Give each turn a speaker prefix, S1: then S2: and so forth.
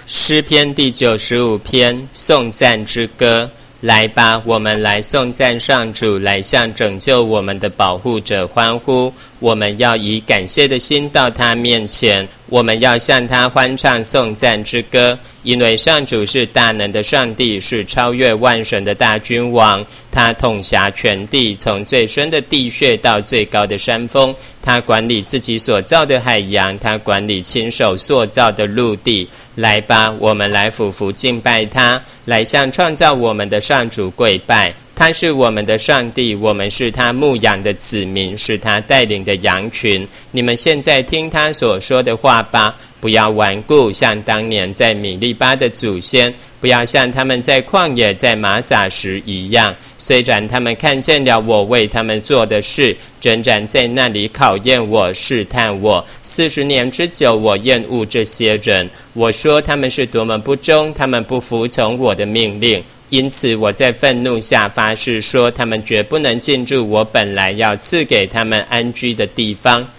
S1: 诗篇第95篇，颂赞之歌。来吧，我们来颂赞上主，来向拯救我们的保护者欢呼。我们要以感谢的心到他面前，我们要向他欢唱颂赞之歌，因为上主是大能的上帝，是超越万神的大君王。他统辖全地，从最深的地穴到最高的山峰。他管理自己所造的海洋，他管理亲手塑造的陆地。来吧，我们来俯伏敬拜他，来向创造我们的上主跪拜。他是我们的上帝，我们是他牧养的子民，是他带领的羊群。你们现在听他所说的话吧，不要顽固，像当年在米利巴的祖先，不要像他们在旷野在玛撒时一样。虽然他们看见了我为他们做的事，征战在那里考验我，试探我。40年之久，我厌恶这些人。我说他们是多么不忠，他们不服从我的命令。因此我在愤怒下发誓说，他们绝不能进入我本来要赐给他们安居的地方。